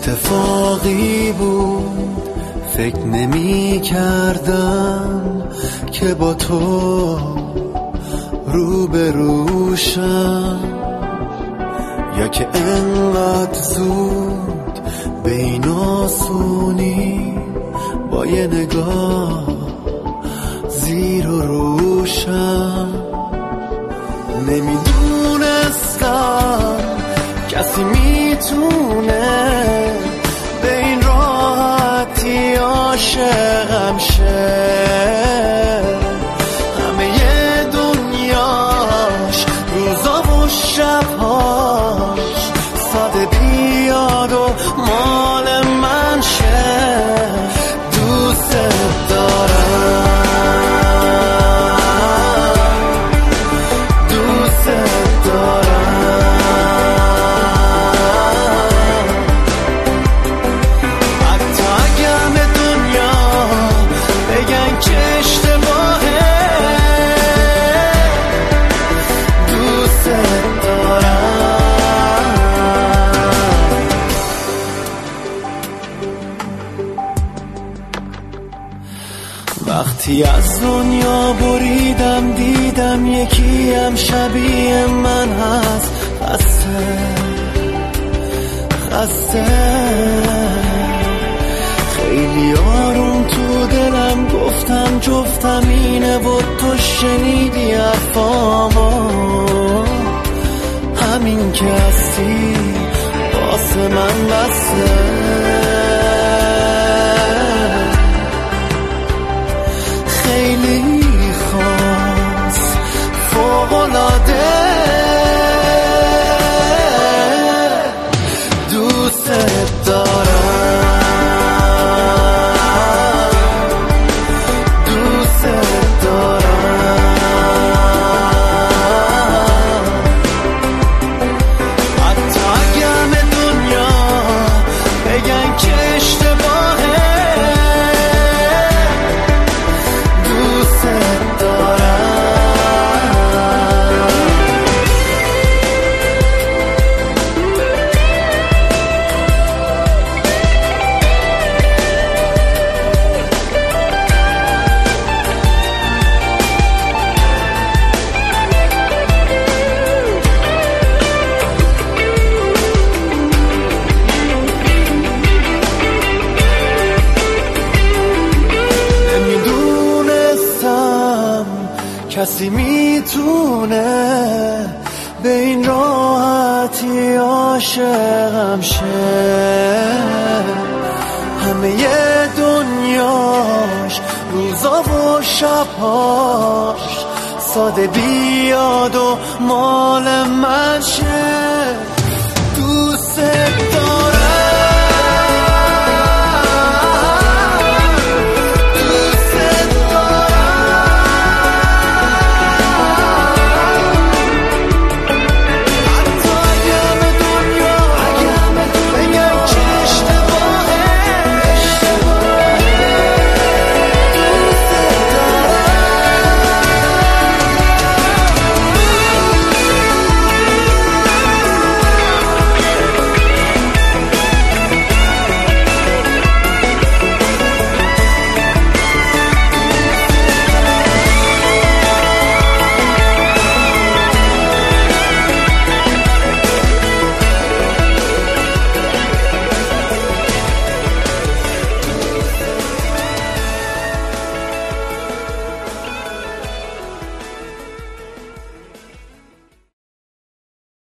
اتفاقی بود، فکر نمی کردم که با تو روبروشم، یا که انقدر زود به این آسونی با یه نگاه زیر و روشم. نمیدونستم کسی میتونه به این راحتی عاشقم شه، همه دنیاش روزا و شبهاش ساده بیاد و مال من شه. دوست دارم، دوست دارم، حتی اگرم دنیا بگن که اشتباهه. دوست دارم. وقتی از دنیا بریدم دیدم یکی هم شبیه من هست، خسته خیلی آروم تو دلم گفتم جفتم اینه و تو شنیدی حرفامو. همین که هستی واسه من بسه. خیلی خاص فوق‌العاده دوست دارم، دوست دارم، حتی اگرم دنیا بگن که اشتباهه. کسی میتونه به این راحتی عاشقم شه، همه دنیاش روزا و شبهاش ساده بیاد و مال من شه. دوست